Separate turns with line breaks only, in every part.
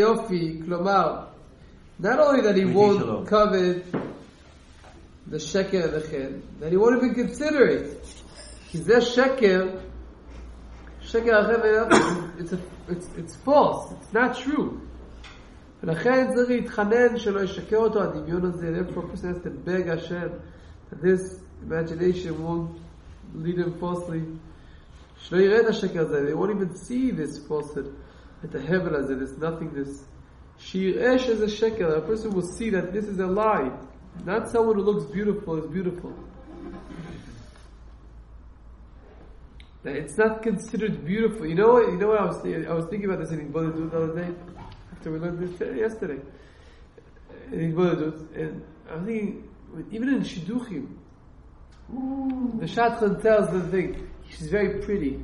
Hayofi, Klomar. Not only that he won't covet the sheker and the chen, that he won't even consider it. Because that sheker it's false, it's not true. ולכן צריך להתחנן שלא ישקר אותו הדמיון הזה. Therefore, a person has to beg Hashem that this imagination won't lead him falsely. שלא יראה את השקר הזה. They won't even see this falsehood. את ההבל הזה, this nothingness. שיראה שזה שקר. A person will see that this is a lie. Not someone who looks beautiful is beautiful. That it's not considered beautiful. You know what I was thinking about this in Igboledut the other day. After we learned this yesterday. In Igboledut. And I'm thinking, even in Shidduchim, the Shadchan tells the thing, she's very pretty.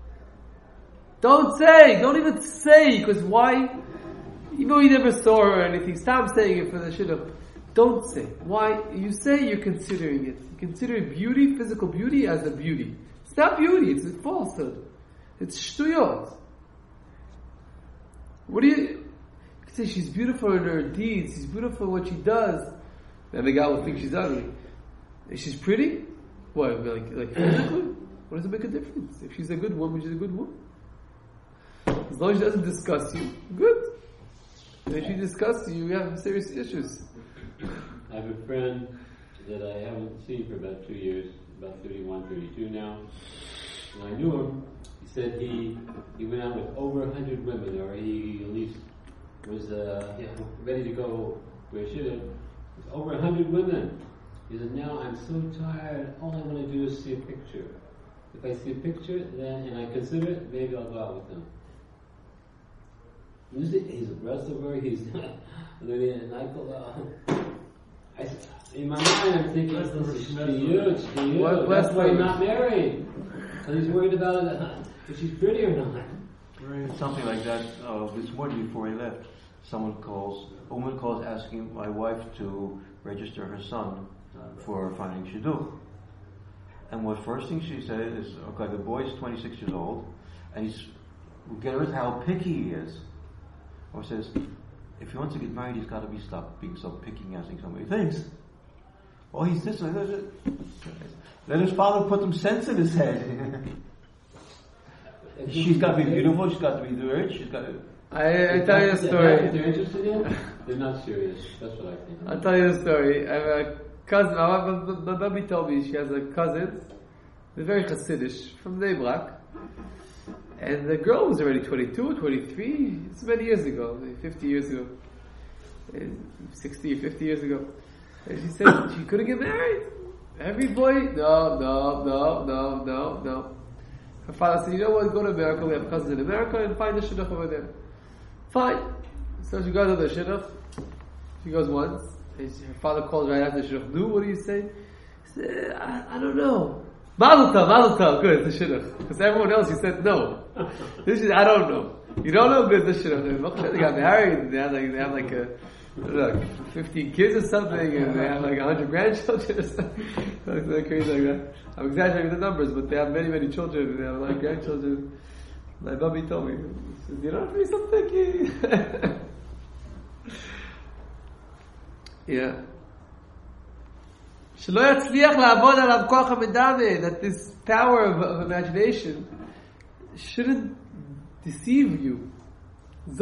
Don't even say, because why? Even though you never saw her or anything, stop saying it for the Shidduch. Don't say. Why? You say you're considering it. You consider beauty, physical beauty, as a beauty. It's not beauty, it's a falsehood. It's shtuyot. What do you say? She's beautiful in her deeds, she's beautiful in what she does. Then the guy will think she's ugly. If she's pretty? What, like physically? What does it make a difference? If she's a good woman, she's a good woman. As long as she doesn't disgust you, good. And if she disgusts you, you have serious issues.
I have a friend that I haven't seen for about 2 years, about 31, 32 now. When I knew him, he said he went out with over 100 women, or he at least was ready to go where he should have. With over 100 women. He said, now I'm so tired, all I want to do is see a picture. If I see a picture, then, and I consider it, maybe I'll go out with them. He's a wrestler, he's in my mind I'm thinking, this is huge. That's why he's not married. And he's worried about it, if she's pretty or not.
Something like that. This morning before he left, a woman calls asking my wife to register her son for finding shidduch. And what first thing she said is, okay, the boy's 26 years old, and we'll get rid of how picky he is. Or says, if he wants to get married, he's got to stop being so picky and asking so many things. Oh, he's this way. Let his father put some sense in his head. She's got to be beautiful. She's got to be rich. She's got to.
I tell you a story.
They're interested in. They're not serious. That's what I think.
I'll tell you a story. I have a cousin. My baby told me she has a cousin. They're very Hasidish from Bnei Brak. And the girl was already 22, 23. It's many years ago, 50 years ago. 60 or 50 years ago. And she said she couldn't get married. Every boy, no. Her father said, you know what, go to America, we have cousins in America, and find the shidduch over there. Fine. So she goes to the shidduch. She goes once. And her father calls right after the shidduch. No, what do you say? He said, I don't know. Mazel tov, good, the shidduch. Because everyone else, he said no. This is, I don't know. You don't know, good, the shidduch. They got married, and they have like 15 kids or something, and they have like 100 grandchildren or something. Something crazy like that. I'm exaggerating the numbers, but they have many, many children, and they have a lot of grandchildren. My mommy told me, she said, you don't have to be so picky. Yeah. That this power of imagination shouldn't deceive you. It's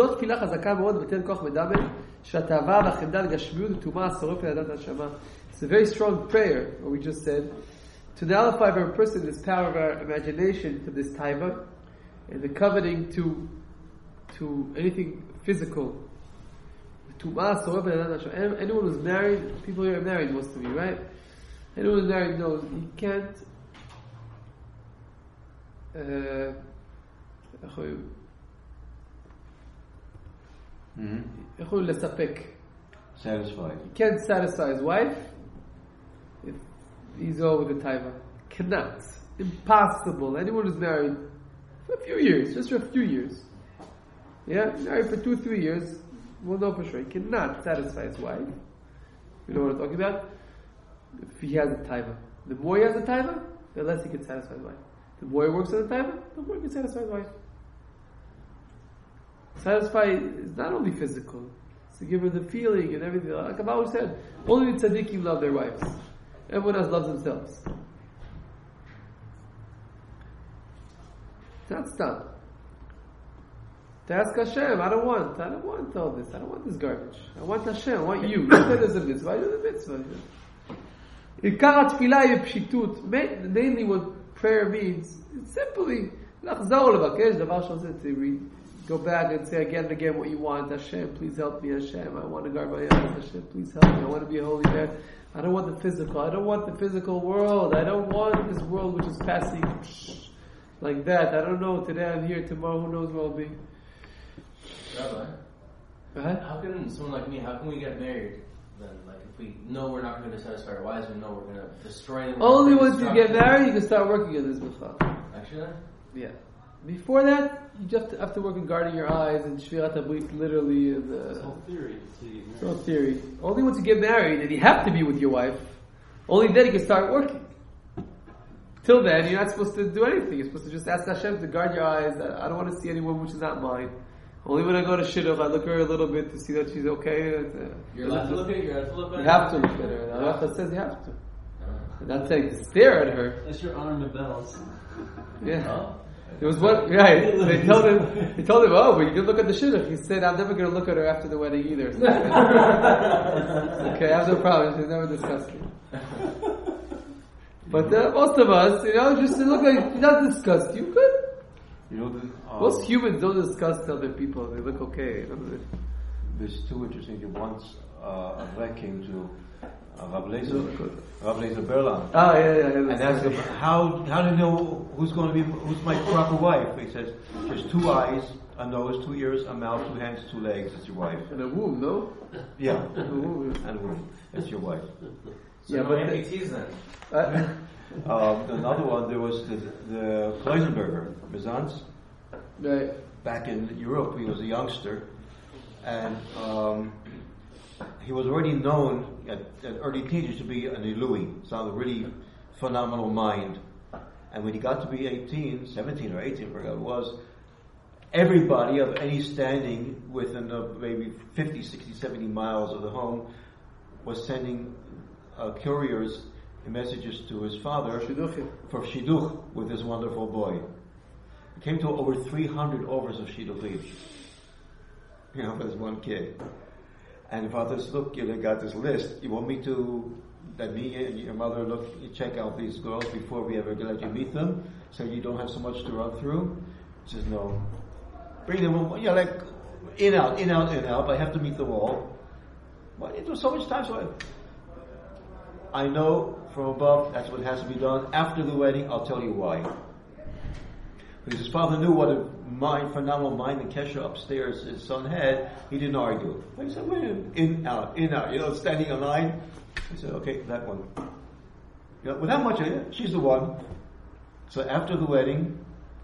a very strong prayer, what we just said, to nullify for a person this power of our imagination to this taiva, and the coveting to anything physical. Anyone who's married, people here are married, most of you, right? Anyone who's married knows you can't
satisfied.
He can't satisfy his wife if he's over the taiva. Cannot. Impossible. Anyone who's married for a few years, just for a few years. Yeah? Married for 2-3 years, we'll know for sure. He cannot satisfy his wife. You know what I'm talking about? If he has a taiva. The more he has a taiva, the less he can satisfy his wife. The more he works on the taiva, the more he can satisfy his wife. Satisfy is not only physical, it's to give her the feeling and everything. Like I've always said, only the tzaddikim love their wives. Everyone else loves themselves. That's done. To ask Hashem, I don't want all this. I don't want this garbage. I want Hashem. I want you. You said there's a mitzvah. I do the mitzvah. Mainly what prayer means, it's simply to go back and say again and again what you want. Hashem, please help me. Hashem, I want to guard my eyes. Hashem, please help me. I want to be a holy man. I don't want the physical. I don't want the physical world. I don't want this world which is passing like that. I don't know. Today I'm here. Tomorrow who knows where I'll be.
Rabbi, how can someone like me, how can we get married then? Like if we know we're not going to satisfy our wives, we know we're going to destroy them.
Only once you get married, you can start working on this mitzvah.
Actually?
Yeah. Before that, you just have to work on guarding your eyes and shvirat habrit literally.
It's all theory.
It's all theory. Only once you get married and you have to be with your wife, only then you can start working. Till then, you're not supposed to do anything. You're supposed to just ask Hashem to guard your eyes. I don't want to see anyone which is not mine. Only when I go to shidduch, I look at her a little bit to see that she's okay.
You're allowed to look at her. You're allowed to look at her.
You have to look at her. The halacha says you have to. I'm not saying to stare at her.
That's your honor bells.
Yeah.
Oh?
It was what, right. They told him, oh, but you can look at the shidduch. He said, I'm never going to look at her after the wedding either. So okay, I have no problem. She's never discussed it. But most of us, just to look like you're not discussed. You could. Most humans don't discuss other people. They look okay.
There's two interesting things. Once a vet came to Rav Lezer Berlan.
Ah, yeah.
And asked him, how do you know who's my proper wife? He says, there's 2 eyes, a nose, 2 ears, a mouth, 2 hands, 2 legs. That's your wife.
And a womb, no?
Yeah. And a womb. That's your wife.
So no amputees then.
Another one, there was the Kleisenberger, Bizanz.
Right.
Back in Europe, he was a youngster, and he was already known at early teenagers to be an Elui, so a really phenomenal mind. And when he got to be 17 or 18, I forgot it was, everybody of any standing within maybe 50, 60, 70 miles of the home was sending couriers and messages to his father for shidduch with this wonderful boy. It came to over 300 offers of shidduchim, for this one kid. And the father says, look, you got this list. You want me that me and your mother check out these girls before we ever let you meet them, so you don't have so much to run through? He says, no. Bring them, like in, out, but I have to meet them all. But it was so much time, so I know from above that's what has to be done. After the wedding, I'll tell you why. Because his father knew what a phenomenal mind and kesha upstairs his son had. He didn't argue. He said, wait a minute, in, out, standing in line. He said, okay, that one. Without much of it, she's the one. So after the wedding,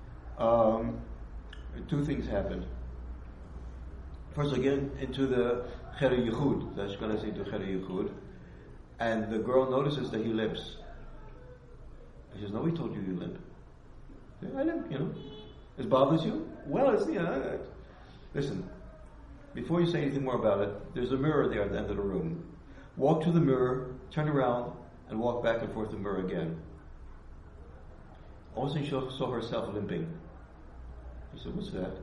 2 things happened. First, again, into the Cheder Yichud, the Ashkenazi to Cheder Yichud, and the girl notices that he limps. He says, nobody told you limp. I limp, It bothers you? Well, it's, listen, before you say anything more about it, there's a mirror there at the end of the room. Walk to the mirror, turn around, and walk back and forth to the mirror again. All of a sudden, she saw herself limping. He said, what's that?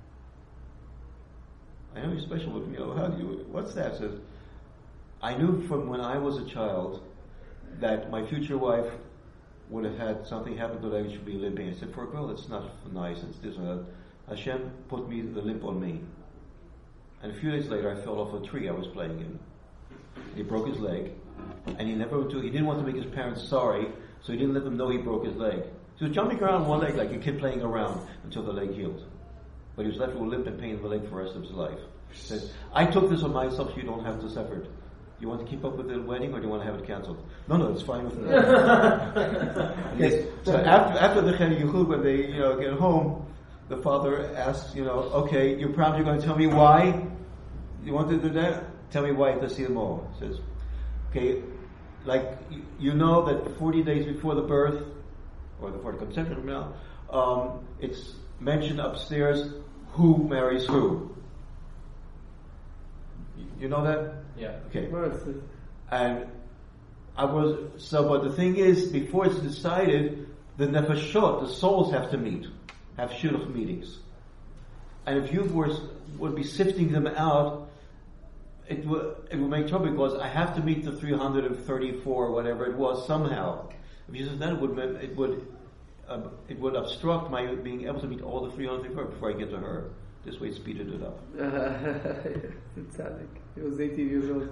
I know you're special with me. What's that? He says, I knew from when I was a child that my future wife would have had something happen to her, she should be limping. I said, for a girl, it's not nice. It's this and that. Hashem put the limp on me. And a few days later, I fell off a tree I was playing in. He broke his leg, and he didn't want to make his parents sorry, so he didn't let them know he broke his leg. He was jumping around one leg like a kid playing around until the leg healed. But he was left with a limp and pain in the leg for the rest of his life. He says, I took this on myself so you don't have to suffer. You want to keep up with the wedding, or do you want to have it cancelled? No, it's fine with me. Okay. So after the Cheder Yichud, when they get home, the father asks, okay, you're proud you're going to tell me why you want to do that? Tell me why you have to see them all. He says, okay, like that 40 days before the birth, or before the conception now, it's mentioned upstairs who marries who. You know that?
Yeah.
Okay.
Mercy.
And but the thing is, before it's decided, the nefashot, the souls have to meet, have shidduch meetings. And if you would be sifting them out, it would make trouble because I have to meet the 334, whatever it was, somehow. If you said that, it would obstruct my being able to meet all the 334 before I get to her. This way it speeded it up.
It's tzaddik. He was 18 years old.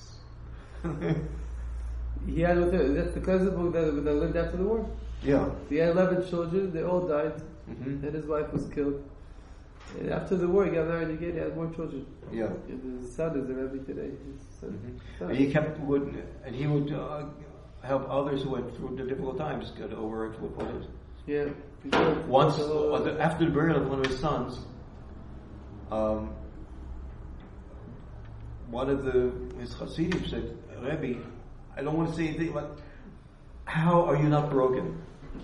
He had that's the cousin book that lived after the war.
Yeah.
He had 11 children. They all died, and his wife was killed. And after the war, he got married again. He had more children.
Yeah.
And his son is the Rebbe today. His son.
And he would help others who went through the difficult times get over it with what it.
Yeah.
Once, after the burial of one of his sons, one of his Hasidim said, Rebbe, I don't want to say anything, but how are you not broken?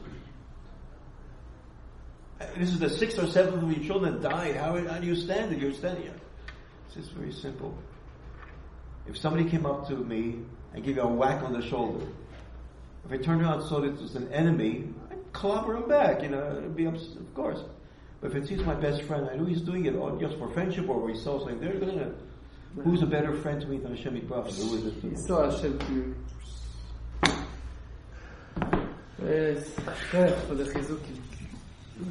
This is the 6th or 7th of your children that died. How do you stand it? You're standing here. It's very simple. If somebody came up to me and gave you a whack on the shoulder, if I turned around and saw that it was an enemy, I'd clobber him back, it'd be upset, of course. But if he's my best friend, I know he's doing it just for friendship or he saw something, they're going to. Who's a better friend to me than Hashem Yitbarach? Who is it?
He saw Hashem to you. Yes. For the Chizukim.